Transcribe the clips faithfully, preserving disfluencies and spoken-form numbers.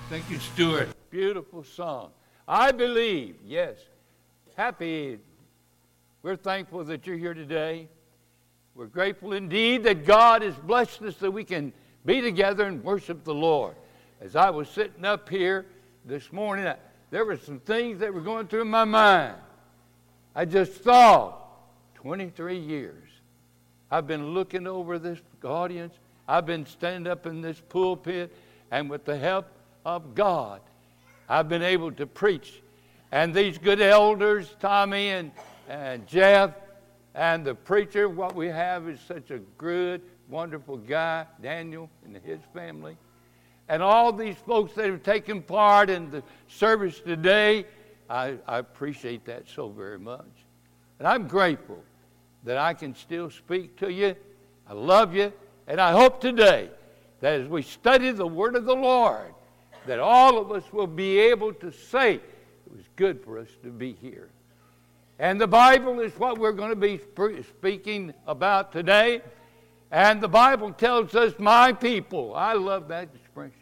Thank you, Stuart. Beautiful song. I believe, yes. Happy. We're thankful that you're here today. We're grateful indeed that God has blessed us that we can be together and worship the Lord. As I was sitting up here this morning, I, there were some things that were going through my mind. I just thought, twenty-three years, I've been looking over this audience. I've been standing up in this pulpit, and with the help of God, I've been able to preach. And these good elders, Tommy and, and Jeff, and the preacher, what we have is such a good, wonderful guy, Daniel and his family. And all these folks that have taken part in the service today, I, I appreciate that so very much. And I'm grateful that I can still speak to you. I love you. And I hope today that as we study the Word of the Lord, that all of us will be able to say it was good for us to be here. And the Bible is what we're going to be speaking about today. And the Bible tells us, my people. I love that expression.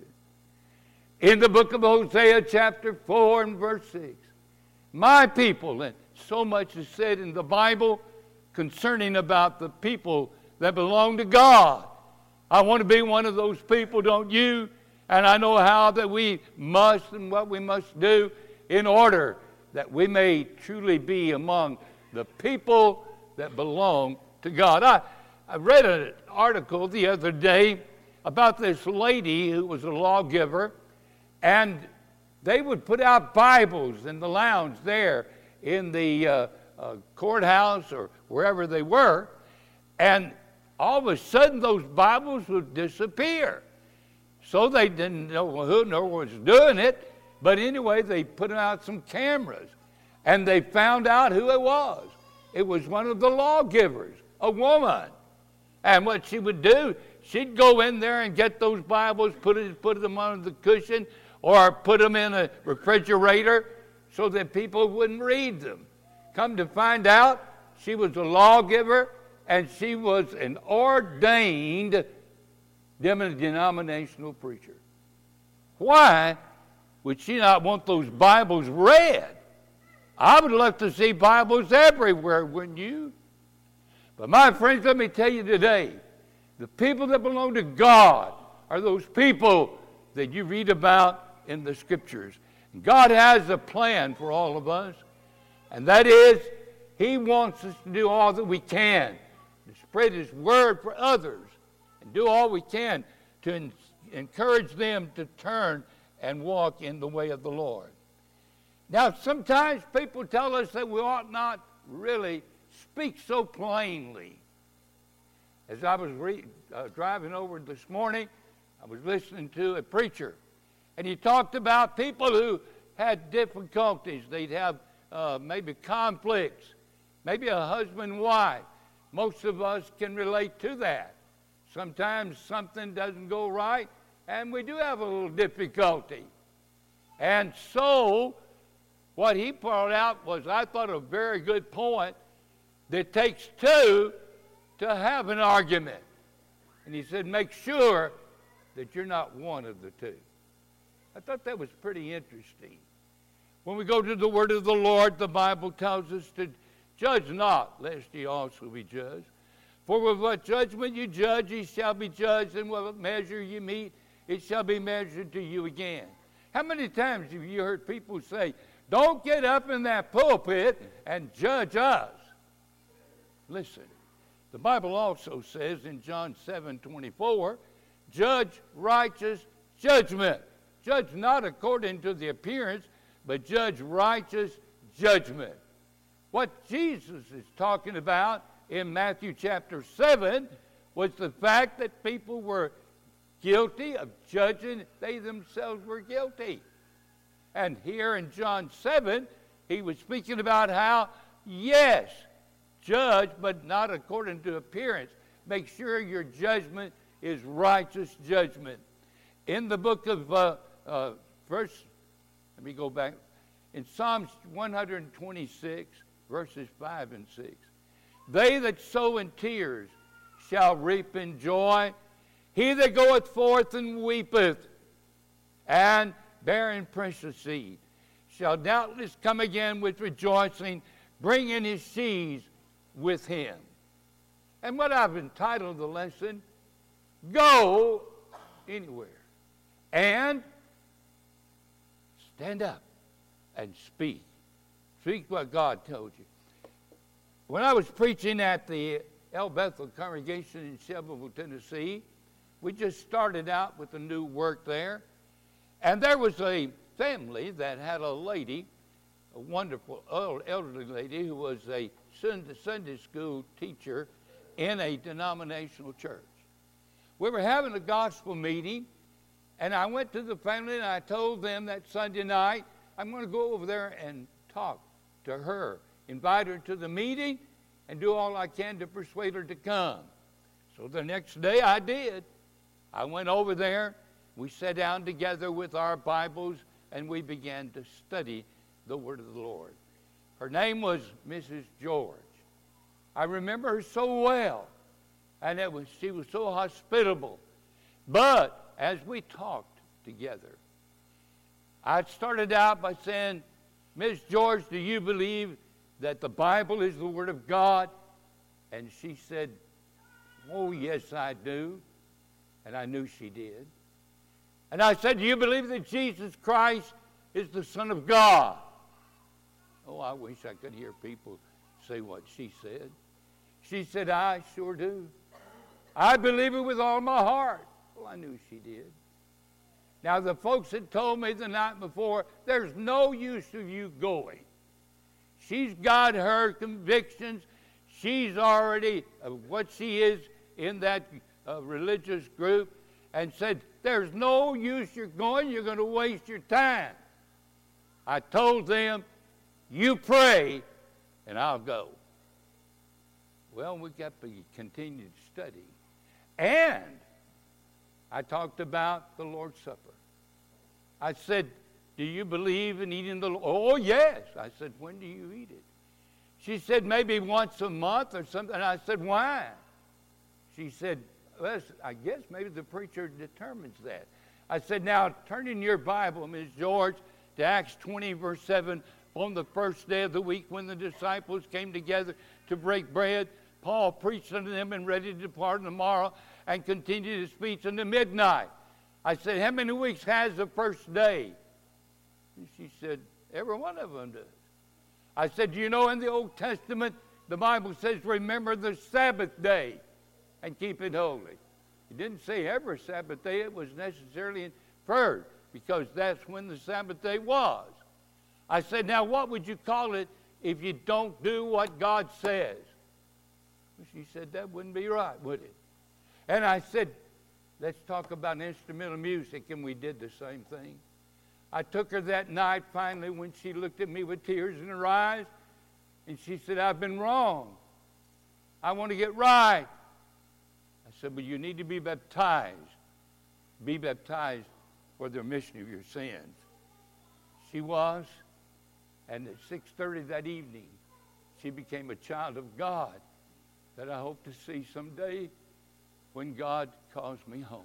In the book of Hosea, chapter four and verse six. My people. And so much is said in the Bible concerning about the people that belong to God. I want to be one of those people, don't you? And I know how that we must and what we must do in order that we may truly be among the people that belong to God. I, I read an article the other day about this lady who was a lawgiver, and they would put out Bibles in the lounge there in the uh, uh, courthouse or wherever they were, and all of a sudden those Bibles would disappear. So they didn't know who nor was doing it, but anyway, they put out some cameras, and they found out who it was. It was one of the lawgivers, a woman. And what she would do, she'd go in there and get those Bibles, put it, put them under the cushion, or put them in a refrigerator so that people wouldn't read them. Come to find out, she was a lawgiver, and she was an ordained denominational preacher. Why would she not want those Bibles read? I would love to see Bibles everywhere, wouldn't you? But my friends, let me tell you today, the people that belong to God are those people that you read about in the Scriptures. And God has a plan for all of us, and that is He wants us to do all that we can to spread His Word for others and do all we can to en- encourage them to turn and walk in the way of the Lord. Now, sometimes people tell us that we ought not really speak so plainly. As I was re- uh, driving over this morning, I was listening to a preacher, and he talked about people who had difficulties. They'd have uh, maybe conflicts, maybe a husband and wife. Most of us can relate to that. Sometimes something doesn't go right, and we do have a little difficulty. And so, what he brought out was, I thought, a very good point, that it takes two to have an argument. And he said, make sure that you're not one of the two. I thought that was pretty interesting. When we go to the Word of the Lord, the Bible tells us to judge not, lest ye also be judged. For with what judgment you judge, ye shall be judged, and with what measure you meet, it shall be measured to you again. How many times have you heard people say, don't get up in that pulpit and judge us? Listen, the Bible also says in John seven twenty-four, judge righteous judgment. Judge not according to the appearance, but judge righteous judgment. What Jesus is talking about in Matthew chapter seven was the fact that people were guilty of judging they themselves were guilty. And here in John seven, he was speaking about how, yes, judge, but not according to appearance. Make sure your judgment is righteous judgment. In the book of uh, uh, verse, let me go back. In Psalms one twenty-six, verses five and six. They that sow in tears shall reap in joy. He that goeth forth and weepeth and bearing precious seed, shall doubtless come again with rejoicing, bringing his sheaves with him. And what I've entitled the lesson, Go Anywhere. And stand up and speak. Speak what God told you. When I was preaching at the El Bethel congregation in Shelbyville, Tennessee, we just started out with a new work there. And there was a family that had a lady, a wonderful elderly lady who was a Sunday school teacher in a denominational church. We were having a gospel meeting, and I went to the family and I told them that Sunday night, I'm going to go over there and talk to her, invite her to the meeting, and do all I can to persuade her to come. So the next day I did. I went over there. We sat down together with our Bibles, and we began to study the Word of the Lord. Her name was Missus George. I remember her so well, and it was, she was so hospitable. But as we talked together, I started out by saying, Miss George, do you believe that the Bible is the Word of God? And she said, oh, yes, I do. And I knew she did. And I said, do you believe that Jesus Christ is the Son of God? Oh, I wish I could hear people say what she said. She said, I sure do. I believe it with all my heart. Well, I knew she did. Now, the folks had told me the night before, there's no use of you going. She's got her convictions. She's already uh, what she is in that uh, religious group, and said, there's no use you're going. You're going to waste your time. I told them, you pray, and I'll go. Well, we got to continue to study. And I talked about the Lord's Supper. I said, do you believe in eating the Lord? Oh, yes. I said, when do you eat it? She said, maybe once a month or something. And I said, why? She said, well, I guess maybe the preacher determines that. I said, now, turn in your Bible, Miss George, to Acts twenty, verse seven. On the first day of the week when the disciples came together to break bread, Paul preached unto them and ready to depart on the morrow and continued his speech unto midnight. I said, how many weeks has the first day? And she said, every one of them does. I said, you know, in the Old Testament, the Bible says, remember the Sabbath day and keep it holy. It didn't say every Sabbath day. It was necessarily inferred because that's when the Sabbath day was. I said, now what would you call it if you don't do what God says? She said, that wouldn't be right, would it? And I said, let's talk about instrumental music, and we did the same thing. I took her that night finally when she looked at me with tears in her eyes, and she said, I've been wrong. I want to get right. I said, but you need to be baptized. Be baptized for the remission of your sins. She was, and at six thirty that evening, she became a child of God that I hope to see someday when God calls me home.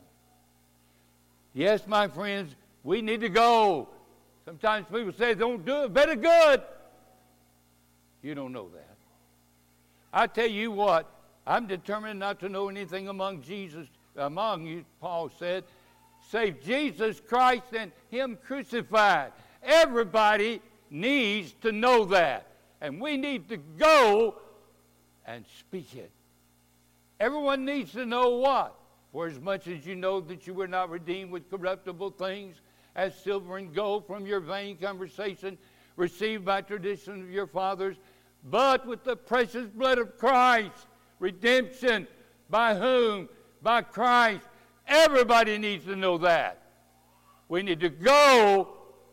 Yes, my friends, we need to go. Sometimes people say, don't do it, better good. You don't know that. I tell you what, I'm determined not to know anything among Jesus, among you, Paul said, save Jesus Christ and Him crucified. Everybody needs to know that. And we need to go and speak it. Everyone needs to know what? For as much as you know that you were not redeemed with corruptible things, as silver and gold from your vain conversation, received by tradition of your fathers, but with the precious blood of Christ, redemption, by whom? By Christ. Everybody needs to know that. We need to go,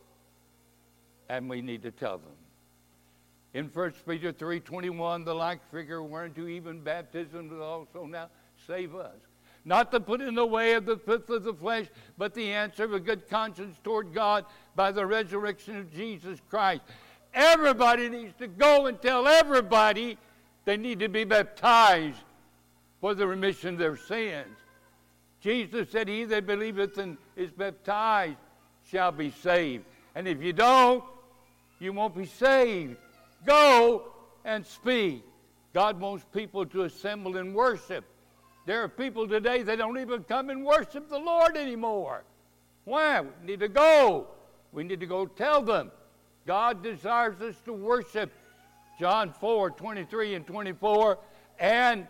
and we need to tell them. In First Peter three twenty-one, the like figure whereunto even baptism does also now save us. Not to put in the way of the fifth of the flesh, but the answer of a good conscience toward God by the resurrection of Jesus Christ. Everybody needs to go and tell everybody they need to be baptized for the remission of their sins. Jesus said, he that believeth and is baptized shall be saved. And if you don't, you won't be saved. Go and speak. God wants people to assemble and worship. There are people today that don't even come and worship the Lord anymore. Why? We need to go. We need to go tell them. God desires us to worship. John four, twenty-three and twenty-four. And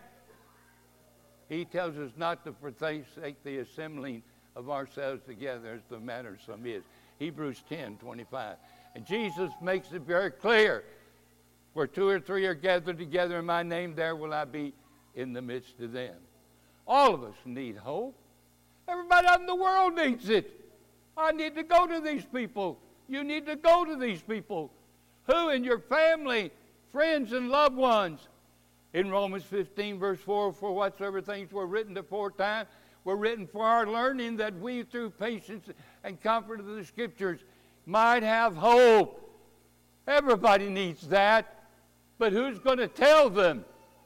he tells us not to forsake the assembling of ourselves together as the manner of some is. Hebrews ten, twenty-five. And Jesus makes it very clear. Where two or three are gathered together in my name, there will I be in the midst of them. All of us need hope. Everybody out in the world needs it. I need to go to these people. You need to go to these people. Who in your family, friends, and loved ones? In Romans fifteen, verse four, for whatsoever things were written aforetime were written for our learning, that we through patience and comfort of the Scriptures might have hope. Everybody needs that. But who's going to tell them?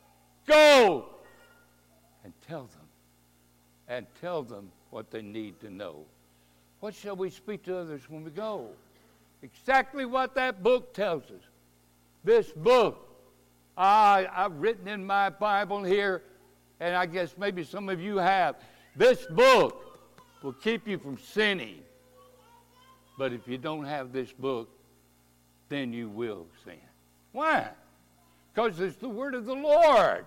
Go and tell them. And tell them what they need to know. What shall we speak to others when we go? Exactly what that book tells us. This book, I, I've written in my Bible here, and I guess maybe some of you have. This book will keep you from sinning. But if you don't have this book, then you will sin. Why? Because it's the word of the Lord.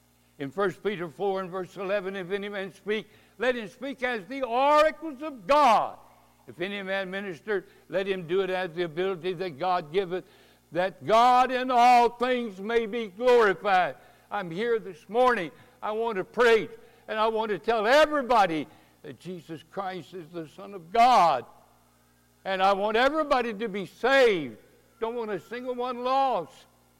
In First Peter four and verse eleven, if any man speak, let him speak as the oracles of God. If any man minister, let him do it as the ability that God giveth, that God in all things may be glorified. I'm here this morning. I want to preach, and I want to tell everybody that Jesus Christ is the Son of God. And I want everybody to be saved. Don't want a single one lost.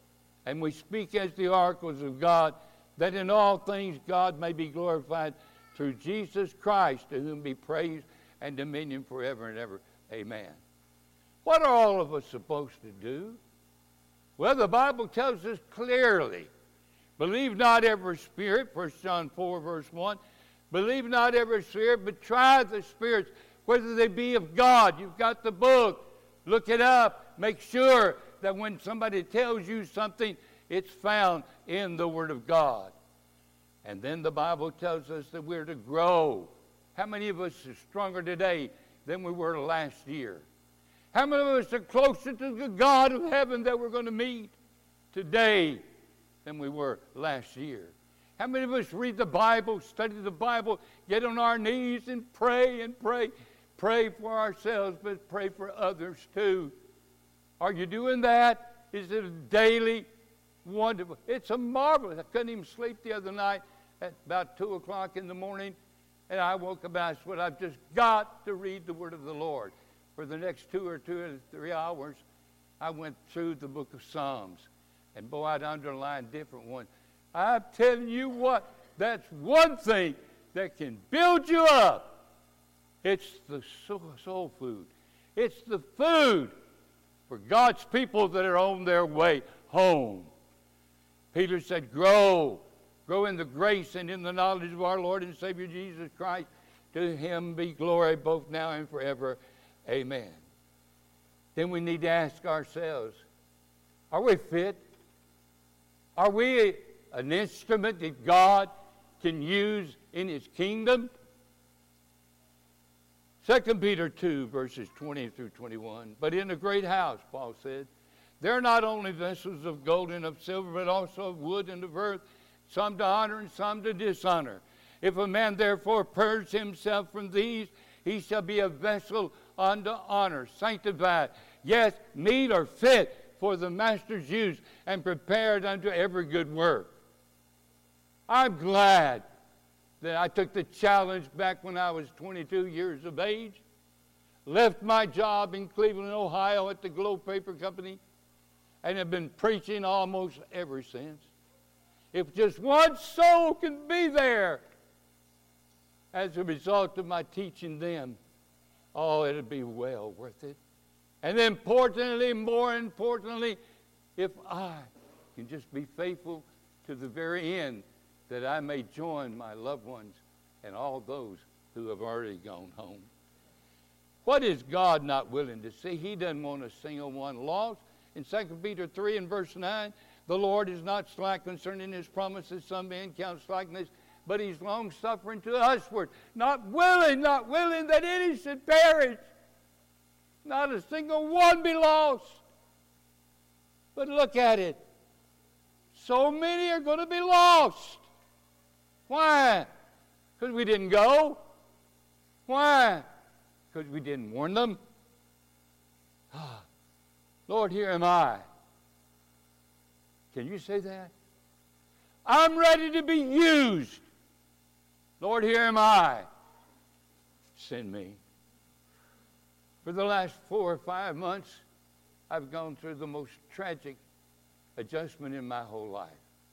And we speak as the oracles of God, that in all things God may be glorified through Jesus Christ, to whom be praise and dominion forever and ever. Amen. What are all of us supposed to do? Well, the Bible tells us clearly, believe not every spirit, First John four, verse one. Believe not every spirit, but try the spirits, whether they be of God. You've got the book. Look it up. Make sure that when somebody tells you something, it's found in the Word of God. And then the Bible tells us that we're to grow. How many of us are stronger today than we were last year? How many of us are closer to the God of heaven that we're going to meet today than we were last year? How many of us read the Bible, study the Bible, get on our knees and pray and pray? Pray for ourselves, but pray for others too. Are you doing that? Is it a daily, wonderful? It's a marvelous. I couldn't even sleep the other night at about two o'clock in the morning, and I woke up and I said, I've just got to read the Word of the Lord. For the next two or two or three hours, I went through the book of Psalms, and boy, I'd underline different ones. I'm telling you what, that's one thing that can build you up. It's the soul food. It's the food for God's people that are on their way home. Peter said, grow. Grow in the grace and in the knowledge of our Lord and Savior Jesus Christ. To him be glory both now and forever. Amen. Then we need to ask ourselves, are we fit? Are we an instrument that God can use in his kingdom? Second Peter two, verses twenty through twenty-one. But in a great house, Paul said, there are not only vessels of gold and of silver, but also of wood and of earth, some to honor and some to dishonor. If a man therefore purge himself from these, he shall be a vessel unto honor, sanctified, yes, meet or fit for the master's use, and prepared unto every good work. I'm glad that I took the challenge back when I was twenty-two years of age, left my job in Cleveland, Ohio at the Globe Paper Company, and have been preaching almost ever since. If just one soul can be there as a result of my teaching them, oh, it'll be well worth it. And importantly, more importantly, if I can just be faithful to the very end, that I may join my loved ones and all those who have already gone home. What is God not willing to see? He doesn't want a single one lost. In Second Peter three and verse nine, the Lord is not slack concerning his promises, some men count slackness, but he's long-suffering to usward, not willing, not willing that any should perish, not a single one be lost. But look at it. So many are going to be lost. Why? Because we didn't go. Why? Because we didn't warn them. Ah, Lord, here am I. Can you say that? I'm ready to be used. Lord, here am I. Send me. For the last four or five months, I've gone through the most tragic adjustment in my whole life.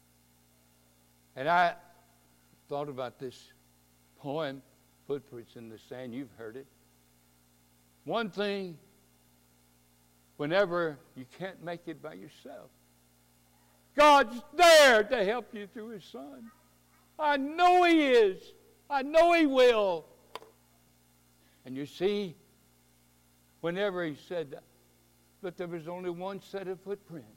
And I thought about this poem, Footprints in the Sand. You've heard it. One thing, whenever you can't make it by yourself, God's there to help you through his Son. I know he is. I know he will. And you see, whenever he said that, but there was only one set of footprints,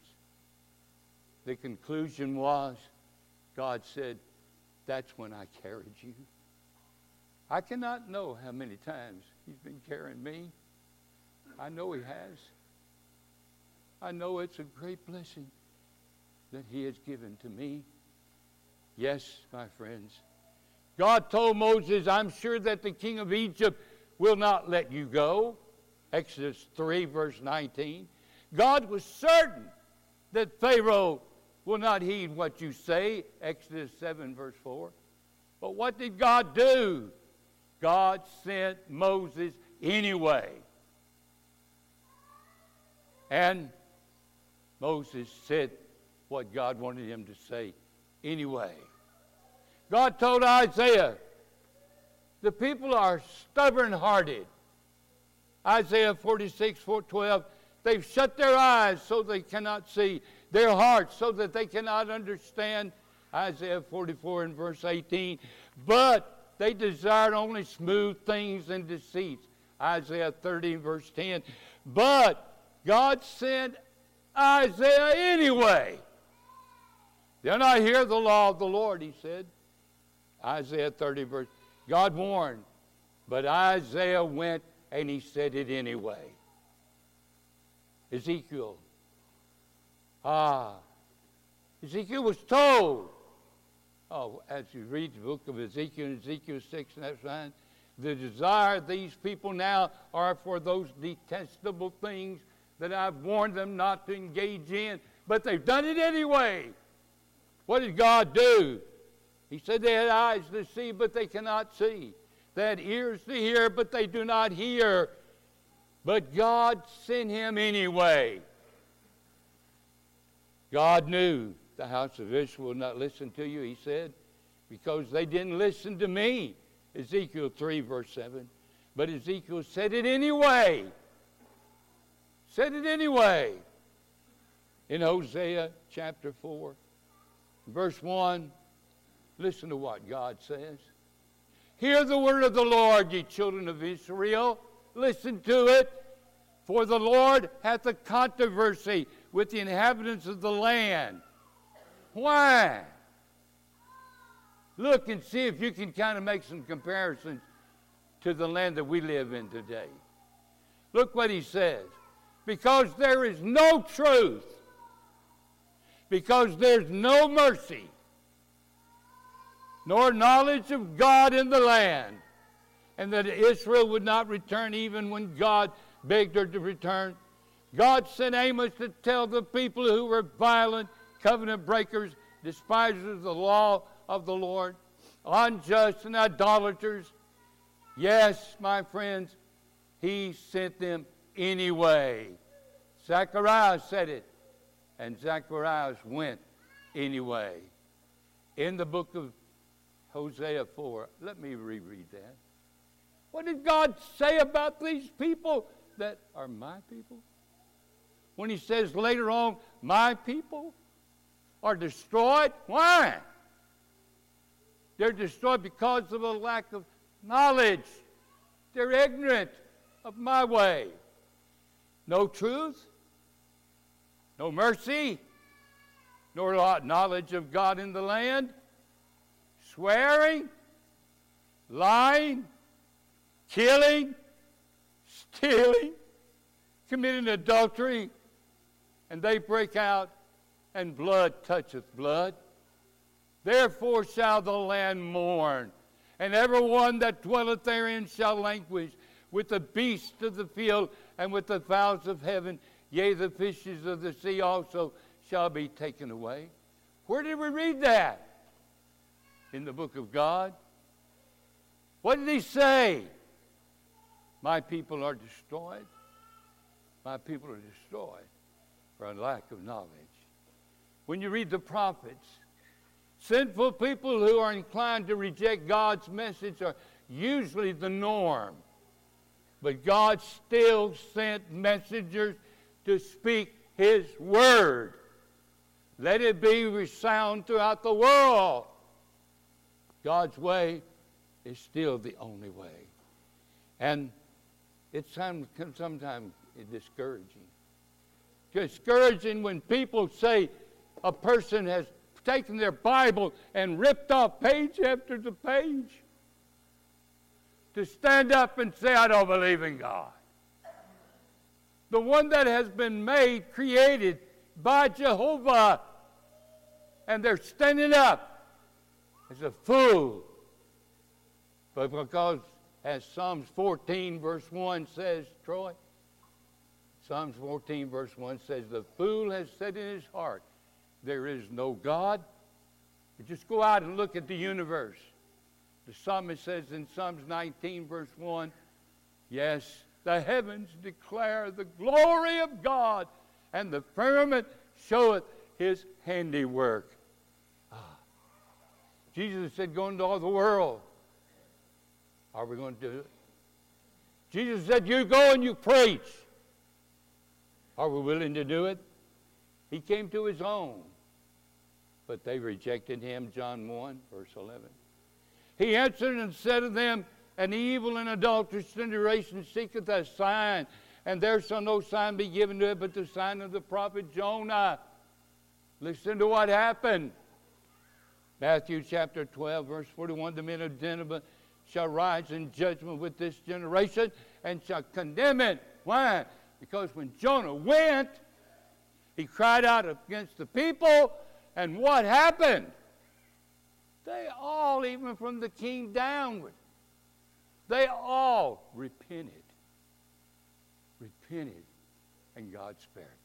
the conclusion was, God said, that's when I carried you. I cannot know how many times he's been carrying me. I know he has. I know it's a great blessing that he has given to me. Yes, my friends. God told Moses, I'm sure that the king of Egypt will not let you go. Exodus three, verse nineteen. God was certain that Pharaoh will not heed what you say. Exodus seven, verse four. But what did God do? God sent Moses anyway. And Moses said what God wanted him to say anyway. God told Isaiah, the people are stubborn-hearted. Isaiah forty-six, four, twelve, they've shut their eyes so they cannot see, their hearts so that they cannot understand. Isaiah forty-four and verse eighteen, but they desired only smooth things and deceits. Isaiah thirty and verse ten, but God sent Isaiah anyway. They'll not hear the law of the Lord, he said. Isaiah thirty verse. God warned, but Isaiah went and he said it anyway. Ezekiel. Ah. Ezekiel was told. Oh, as you read the book of Ezekiel, Ezekiel six and that's nine, the desire of these people now are for those detestable things that I've warned them not to engage in, but they've done it anyway. What did God do? He said they had eyes to see, but they cannot see. They had ears to hear, but they do not hear. But God sent him anyway. God knew the house of Israel would not listen to you, he said, because they didn't listen to me. Ezekiel three, verse seven. But Ezekiel said it anyway. Said it anyway. In Hosea chapter four, verse one, listen to what God says. Hear the word of the Lord, ye children of Israel. Listen to it. For the Lord hath a controversy with the inhabitants of the land. Why? Look and see if you can kind of make some comparisons to the land that we live in today. Look what he says. Because there is no truth. Because there's no mercy. Nor knowledge of God in the land. And that Israel would not return even when God begged her to return. God sent Amos to tell the people who were violent, covenant breakers, despisers of the law of the Lord, unjust and idolaters. Yes, my friends, he sent them anyway. Zacharias said it, and Zacharias went anyway. In the book of Hosea four, let me reread that. What did God say about these people that are my people? When he says later on, my people are destroyed. Why? They're destroyed because of a lack of knowledge. They're ignorant of my way. No truth, no mercy, nor knowledge of God in the land, swearing, lying, killing, stealing, committing adultery, and they break out, and blood toucheth blood. Therefore shall the land mourn, and every one that dwelleth therein shall languish, with the beasts of the field and with the fowls of heaven, yea, the fishes of the sea also shall be taken away. Where did we read that? In the book of God. What did he say? My people are destroyed. My people are destroyed for a lack of knowledge. When you read the prophets, sinful people who are inclined to reject God's message are usually the norm. But God still sent messengers to speak his word. Let it be resound throughout the world. God's way is still the only way. And it's sometimes discouraging. Discouraging when people say a person has taken their Bible and ripped off page after the page. To stand up and say, I don't believe in God. The one that has been made, created by Jehovah. And they're standing up as a fool. But because, as Psalms fourteen verse one says, Troy, Psalms fourteen verse one says, the fool has said in his heart, there is no God. But just go out and look at the universe. The psalmist says in Psalms nineteen verse one, yes, the heavens declare the glory of God, and the firmament showeth his handiwork. Ah. Jesus said, go into all the world. Are we going to do it? Jesus said, you go and you preach. Are we willing to do it? He came to his own, but they rejected him, John one, verse eleven. He answered and said to them, an evil and adulterous generation seeketh a sign, and there shall no sign be given to it but the sign of the prophet Jonah. Listen to what happened. Matthew chapter twelve, verse forty-one, the men of Nineveh shall rise in judgment with this generation and shall condemn it. Why? Because when Jonah went, he cried out against the people, and what happened? They all, even from the king downward, they all repented. Repented, and God spared them.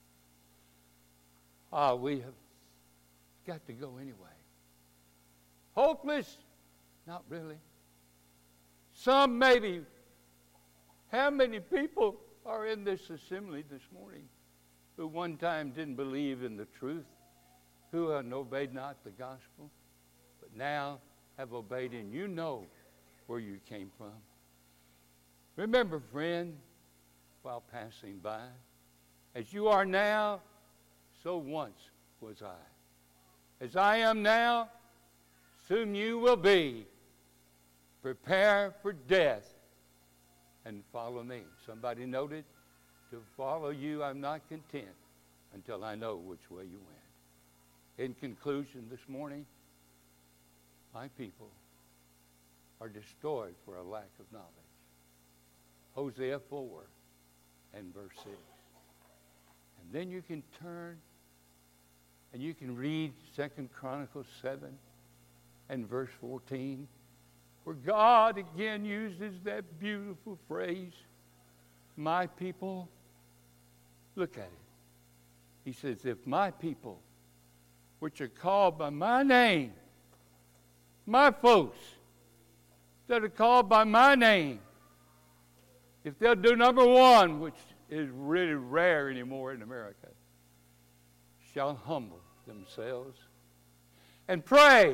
Ah, we have got to go anyway. Hopeless? Not really. Some maybe. How many people are in this assembly this morning who one time didn't believe in the truth, who obeyed not the gospel, but now have obeyed, and you know where you came from? Remember, friend, while passing by, as you are now, so once was I. As I am now, soon you will be. Prepare for death and follow me. Somebody noted, to follow you I'm not content until I know which way you went. In conclusion this morning, my people are destroyed for a lack of knowledge. Hosea four and verse six. And then you can turn and you can read Second Chronicles seven and verse fourteen, where God again uses that beautiful phrase, my people. Look at it. He says, if my people, which are called by my name, my folks that are called by my name, if they'll do number one, which is really rare anymore in America, shall humble themselves and pray.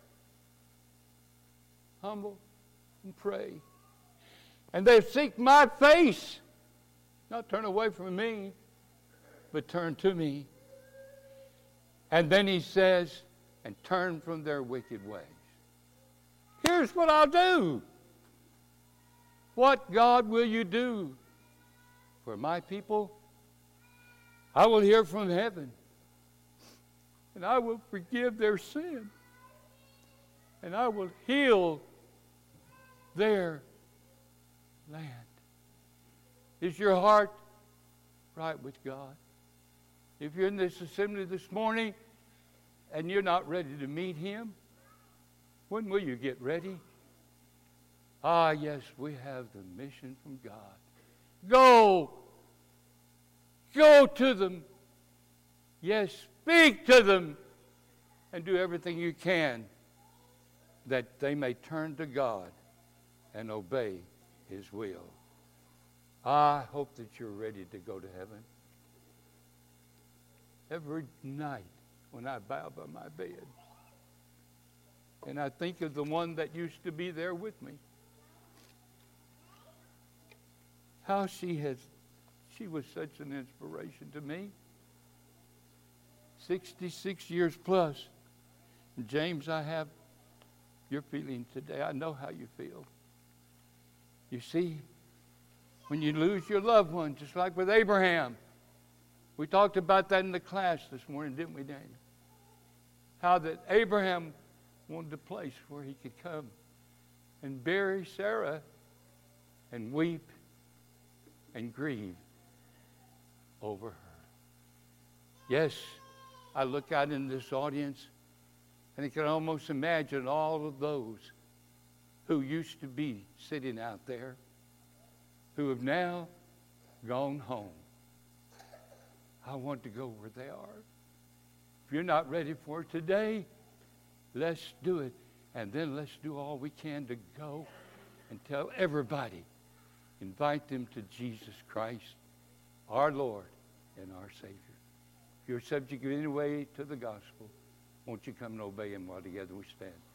Humble and pray. And they seek my face, not turn away from me, but turn to me. And then he says, and turn from their wicked ways. Here's what I'll do. What, God, will you do for my people? I will hear from heaven, and I will forgive their sin, and I will heal their land. Is your heart right with God? If you're in this assembly this morning and you're not ready to meet Him, when will you get ready? Ah, yes, we have the mission from God. Go. Go to them. Yes, speak to them and do everything you can that they may turn to God and obey His will. I hope that you're ready to go to heaven. Every night when I bow by my bed and I think of the one that used to be there with me, how she has, she was such an inspiration to me. sixty-six years plus. And James, I have your feeling today. I know how you feel. You see, when you lose your loved one, just like with Abraham, we talked about that in the class this morning, didn't we, Daniel? How that Abraham wanted a place where he could come and bury Sarah and weep and grieve over her. Yes, I look out in this audience and I can almost imagine all of those who used to be sitting out there who have now gone home. I want to go where they are. If you're not ready for it today, let's do it. And then let's do all we can to go and tell everybody. Invite them to Jesus Christ, our Lord and our Savior. If you're subject in any way to the gospel, won't you come and obey Him while together we stand?